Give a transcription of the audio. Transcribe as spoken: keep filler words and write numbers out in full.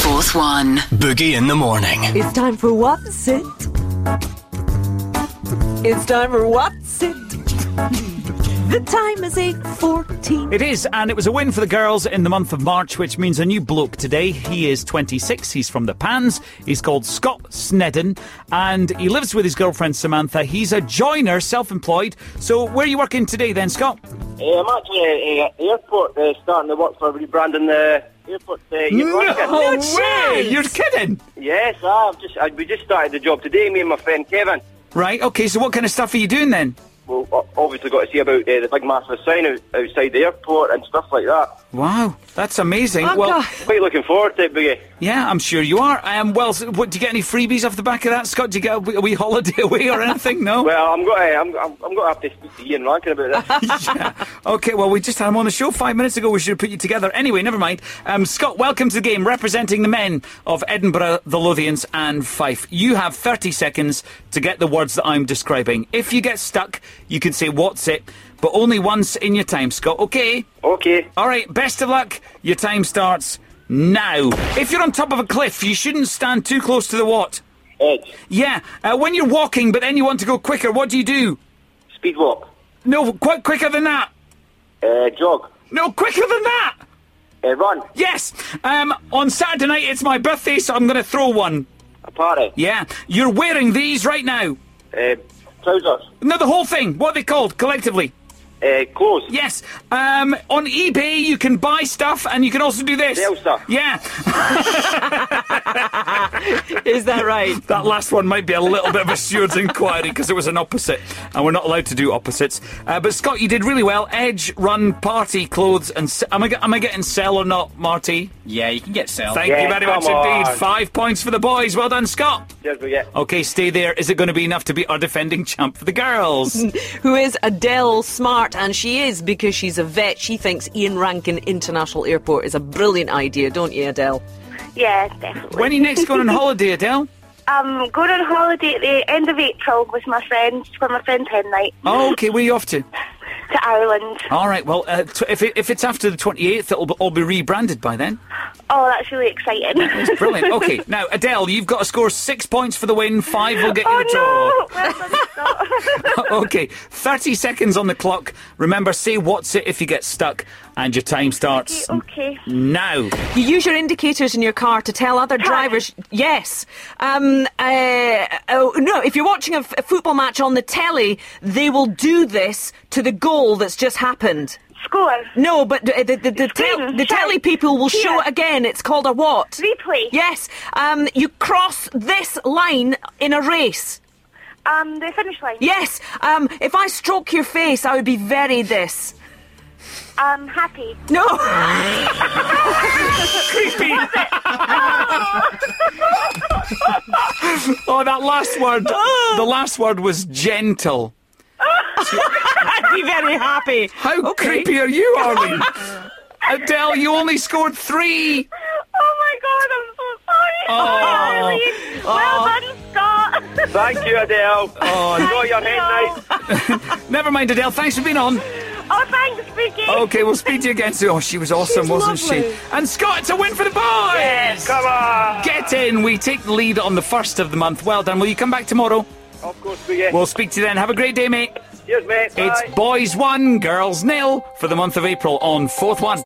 Fourth One. Boogie in the morning. It's time for What's It? It's time for What's It? The time is eight fourteen. It is, and it was a win for the girls in the month of March, which means a new bloke today. He is twenty-six, he's from the Pans, he's called Scott Snedden, and he lives with his girlfriend Samantha. He's a joiner, self-employed. So where are you working today then, Scott? Uh, I'm actually at the airport uh, starting to work for rebranding the airport. Uh, No, No way! chance. You're kidding! Yes, I've just, I, we just started the job today, me and my friend Kevin. Right, okay, so what kind of stuff are you doing then? Well, o- obviously got to see about uh, the big massive sign out, outside the airport and stuff like that. Wow, that's amazing. Oh, well, God. Quite looking forward to it, Boogie. yeah, I'm sure you are. Um, well, so what, do you get any freebies off the back of that, Scott? Do you get a wee, a wee holiday away or anything? No? Well, I'm going to, I'm, I'm, I'm going to have to speak to Ian Rankin about this. Yeah. Okay, well, we just had him on the show five minutes ago. We should have put you together. Anyway, never mind. Um, Scott, welcome to the game, representing the men of Edinburgh, the Lothians and Fife. You have thirty seconds to get the words that I'm describing. If you get stuck, you can say, what's it? But only once in your time, Scott, okay? Okay. All right, best of luck. Your time starts now. If you're on top of a cliff, you shouldn't stand too close to the what? Edge. Yeah, uh, when you're walking, but then you want to go quicker, what do you do? Speed walk. No, quite quicker than that. Uh, jog. No, quicker than that. Uh, run. Yes. Um, on Saturday night, it's my birthday, so I'm going to throw one. A party. Yeah. You're wearing these right now. Uh, trousers. No, the whole thing. What are they called collectively? Uh, clothes. Yes. Um, on eBay, you can buy stuff, and you can also do this. Sell stuff. Yeah. Is that right? That last one might be a little bit of a steward's inquiry because it was an opposite, and we're not allowed to do opposites. Uh, but Scott, you did really well. Edge, run, party, clothes, and se- am I get- am I getting sell or not, Marty? Yeah, you can get sell. Thank Yeah, you very come much indeed. on. Five points for the boys. Well done, Scott. Cheers, Boogie. Okay, stay there. Is it going to be enough to beat our defending champ for the girls? Who is Adele Smart, and she is because she's a vet. She thinks Ian Rankin International Airport is a brilliant idea, don't you, Adele? Yeah, definitely. When are you next going on holiday, Adele? I'm going on holiday at the end of April with my friends for my friend's hen night Oh, okay. Where are you off to? to Ireland. All right. Well, uh, t- if, it, if it's after the twenty-eighth, it'll be, all be rebranded by then. Oh, that's really exciting. It's brilliant. Okay, now, Adele, you've got to score six points for the win. Five will get you Oh the draw. no! Well done, Scott. Okay, thirty seconds on the clock. Remember, say what's it if you get stuck, and your time starts Okay. now. You use your indicators in your car to tell other drivers. Yes. Um, uh, oh, no, if you're watching a, f- a football match on the telly, they will do this to the goal that's just happened. Score. No, but the the the, the, tel- Screen, the shout, telly people will show cheer. it again. It's called a what? Replay. Yes. Um, you cross this line in a race. Um, the finish line. Yes. Um, if I stroke your face, I would be very this. Um, happy. No. Creepy. Oh, that last word. The last word was gentle. I'd be very happy. How Okay. creepy are you, Arlene? Adele, you only scored three. Oh my God, I'm so sorry. Oh. Arlene. Well done, Scott. Thank you, Adele. Oh, Enjoy your hen Thank you. night. never mind, Adele. Thanks for being on. Oh, thanks, Boogie. Okay, we'll speak to you again soon. Oh, she was awesome, She's wasn't she? lovely. And Scott, it's a win for the boys! Come on. Get in. We take the lead on the first of the month. Well done. Will you come back tomorrow? Of course, Boogie. We'll speak to you then. Have a great day, mate. Cheers, mate. Bye. It's boys one, girls nil for the month of April on Fourth One.